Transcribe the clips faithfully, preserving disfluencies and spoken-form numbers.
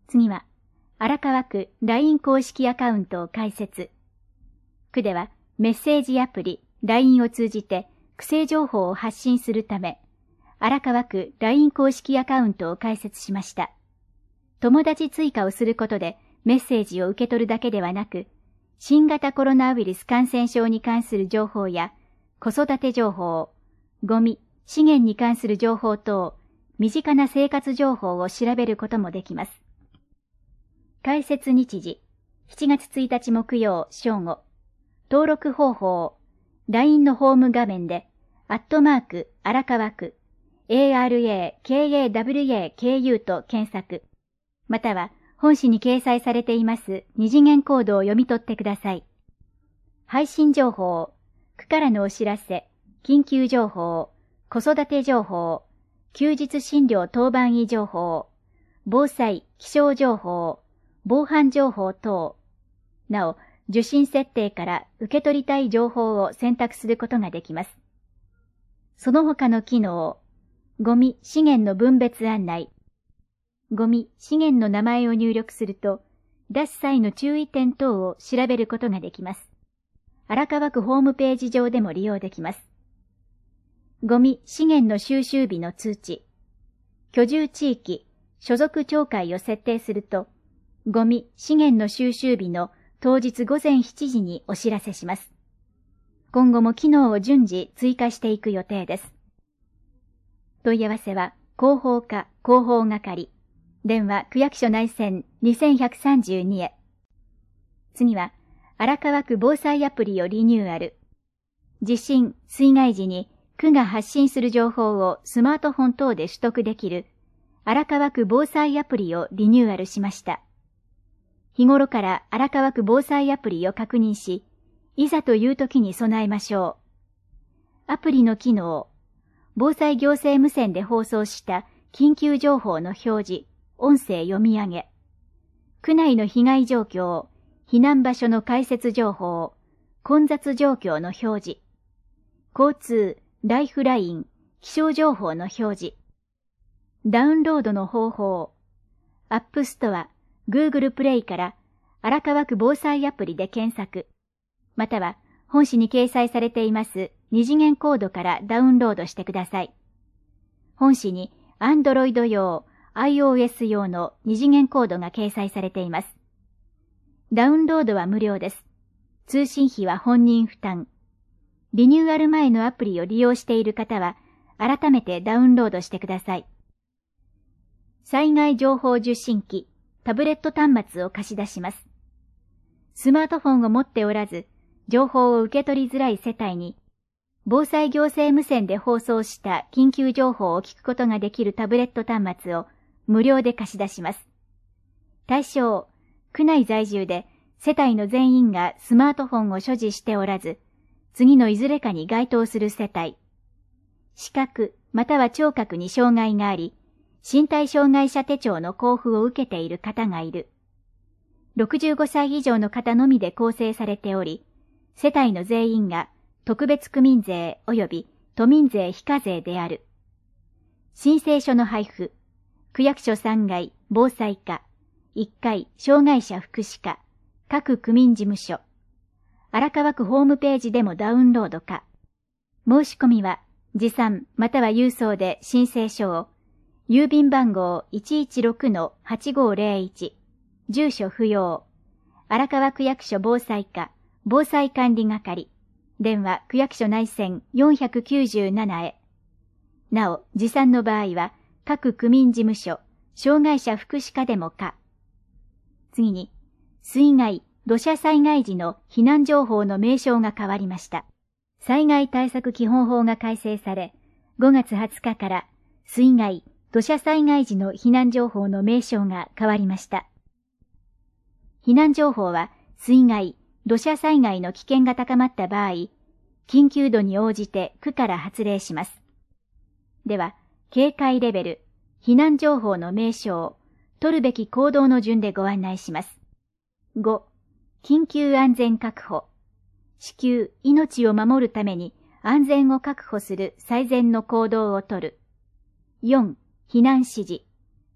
次は、荒川区 ライン 公式アカウントを開設。区ではメッセージアプリ ライン を通じて区政情報を発信するため、荒川区 ライン 公式アカウントを開設しました。友達追加をすることでメッセージを受け取るだけではなく、新型コロナウイルス感染症に関する情報や子育て情報、ゴミ、資源に関する情報等、身近な生活情報を調べることもできます。開設日時、しちがつついたち木曜正午。登録方法、ライン のホーム画面で、アットマーク、荒川区、エーアールエーケーエーダブリューエーケーユー と検索。または、本誌に掲載されています二次元コードを読み取ってください。配信情報、区からのお知らせ、緊急情報、子育て情報、休日診療当番医情報、防災、気象情報、防犯情報等。なお、受信設定から受け取りたい情報を選択することができます。その他の機能、ゴミ・資源の分別案内。ゴミ・資源の名前を入力すると、出す際の注意点等を調べることができます。荒川区ホームページ上でも利用できます。ゴミ・資源の収集日の通知。居住地域、所属町会を設定すると、ゴミ・資源の収集日の当日午前しちじにお知らせします。今後も機能を順次追加していく予定です。問い合わせは、広報課広報係。電話区役所内線にせんひゃくさんじゅうにへ。次は、荒川区防災アプリをリニューアル。地震、水害時に区が発信する情報をスマートフォン等で取得できる荒川区防災アプリをリニューアルしました。日頃から荒川区防災アプリを確認し、いざという時に備えましょう。アプリの機能、防災行政無線で放送した緊急情報の表示、音声読み上げ、区内の被害状況、避難場所の開設情報、混雑状況の表示、交通、ライフライン、気象情報の表示、ダウンロードの方法、アップストア、Google プレイから荒川区防災アプリで検索、または本誌に掲載されています二次元コードからダウンロードしてください。本誌に Android 用、iOS 用の二次元コードが掲載されています。ダウンロードは無料です。通信費は本人負担。リニューアル前のアプリを利用している方は改めてダウンロードしてください。災害情報受信機、タブレット端末を貸し出します。スマートフォンを持っておらず、情報を受け取りづらい世帯に、防災行政無線で放送した緊急情報を聞くことができるタブレット端末を無料で貸し出します。対象、区内在住で世帯の全員がスマートフォンを所持しておらず、次のいずれかに該当する世帯。視覚または聴覚に障害があり、身体障害者手帳の交付を受けている方がいる。ろくじゅうごさい以上の方のみで構成されており、世帯の全員が特別区民税及び都民税非課税である。申請書の配布、区役所さんがい防災課、いっかい障害者福祉課、各区民事務所、荒川区ホームページでもダウンロード可。申し込みは持参または郵送で申請書を、郵便番号 いちいちろくのはちごーぜろいち、住所不要、荒川区役所防災課、防災管理係、電話区役所内線よんひゃくきゅうじゅうななへ。なお、持参の場合は、各区民事務所、障害者福祉課でも可。次に、水害、土砂災害時の避難情報の名称が変わりました。災害対策基本法が改正され、ごがつはつかから水害、土砂災害時の避難情報の名称が変わりました。避難情報は水害、土砂災害の危険が高まった場合、緊急度に応じて区から発令します。では、警戒レベル、避難情報の名称、取るべき行動の順でご案内します。ご、緊急安全確保。至急、命を守るために安全を確保する最善の行動をとる。よん、避難指示。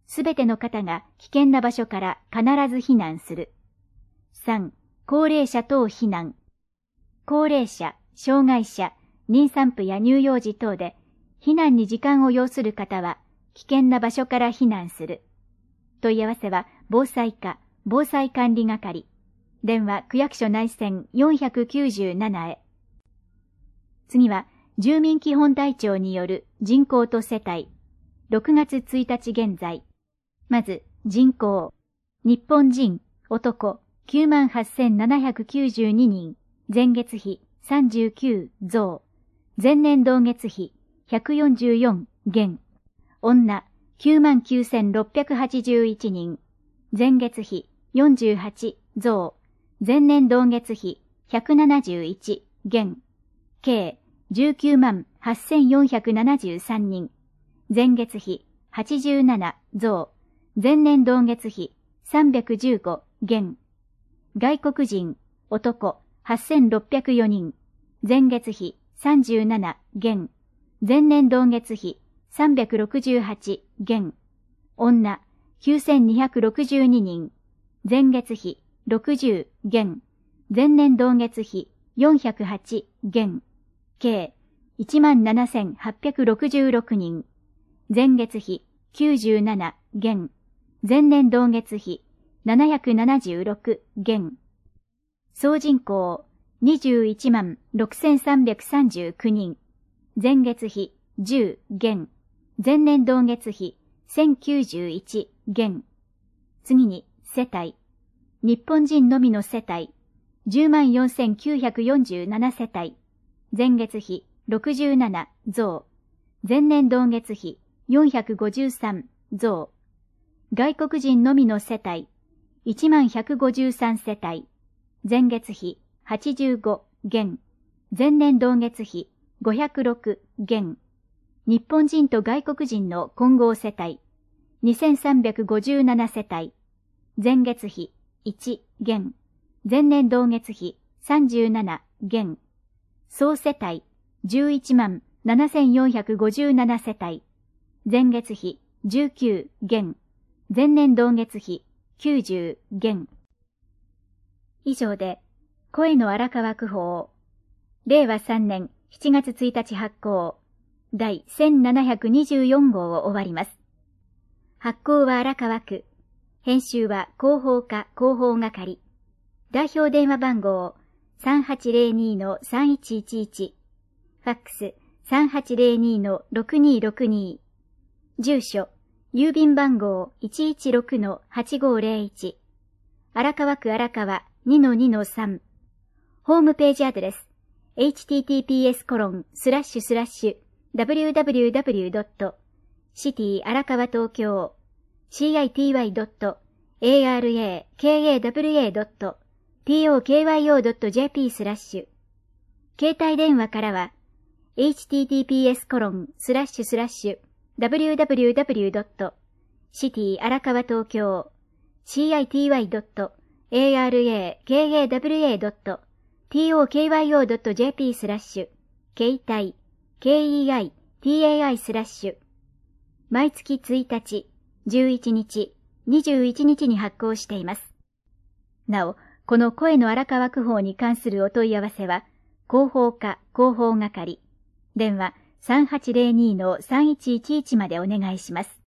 すべての方が危険な場所から必ず避難する。さん、高齢者等避難。高齢者、障害者、妊産婦や乳幼児等で避難に時間を要する方は危険な場所から避難する。問い合わせは防災課、防災管理係。電話区役所内線よんひゃくきゅうじゅうななへ。次は住民基本台帳による人口と世帯。ろくがつついたち現在。まず人口。日本人、男、きゅうまんはっせんななひゃくきゅうじゅうににん。前月比さんじゅうきゅう増。前年同月比ひゃくよんじゅうよん減。女きゅうまんきゅうせんろっぴゃくはちじゅういちにん。前月比よんじゅうはち増。前年同月比ひゃくななじゅういち減。計じゅうきゅうまんはっせんよんひゃくななじゅうさんにん。前月比はちじゅうなな増。前年同月比さんびゃくじゅうご減。外国人、男はっせんろっぴゃくよにん。前月比さんじゅうなな減。前年同月比さんびゃくろくじゅうはち減。女きゅうせんにひゃくろくじゅうににん。前月比ろくじゅう減。前年同月比よんひゃくはち減。計いちまんななせんはっぴゃくろくじゅうろくにん。前月比きゅうじゅうなな減。前年同月比ななひゃくななじゅうろく減。総人口にじゅういちまんろくせんさんびゃくさんじゅうきゅうにん。前月比じゅう減。前年同月比せんきゅうじゅういち減。次に世帯。日本人のみの世帯じゅうまんよんせんきゅうひゃくよんじゅうなな世帯。前月比ろくじゅうなな増。前年同月比よんひゃくごじゅうさん増。外国人のみの世帯いちまんひゃくごじゅうさん世帯。前月比はちじゅうご減。前年同月比ごひゃくろく減。日本人と外国人の混合世帯にせんさんびゃくごじゅうなな世帯。前月比いち減。前年同月比さんじゅうなな減。総世帯じゅういちまんななせんよんひゃくごじゅうなな世帯。前月比じゅうきゅう減。前年同月比きゅうじゅう減。以上で、声の荒川区法、れいわさんねんしちがつついたち発行、第せんななひゃくにじゅうよん号を終わります。発行は荒川区、編集は広報課広報係、代表電話番号 さんはちぜろに のさんいちいちいち、ファックス さんはちぜろに のろくにろくに、住所、郵便番号 いちいちろく のはちごぜろいち、荒川区荒川 にのにのさん、ホームページアドレス エイチティーティーピーエスコロンスラッシュスラッシュダブリューダブリューダブリュードットシティ荒川東京 シーアイティーワイドットエーアールエーケーエーダブリューエードットティーオーケーワイオードットジェーピー スラッシュ携帯電話からは エイチティーティーピーエスコロンスラッシュスラッシュダブリューダブリューダブリュードットシティ荒川東京 シーアイティーワイドットエーアールエーケーエーダブリューエードットティーオーケーワイオードットジェーピー スラッシュ携帯 ケーイーアイティーエーアイ スラッシュ毎月ついたち、じゅういちにち、にじゅういちにちに発行しています。なお、この声の荒川区法に関するお問い合わせは、広報課広報係、電話 さんはちぜろに のさんいちいちいちまでお願いします。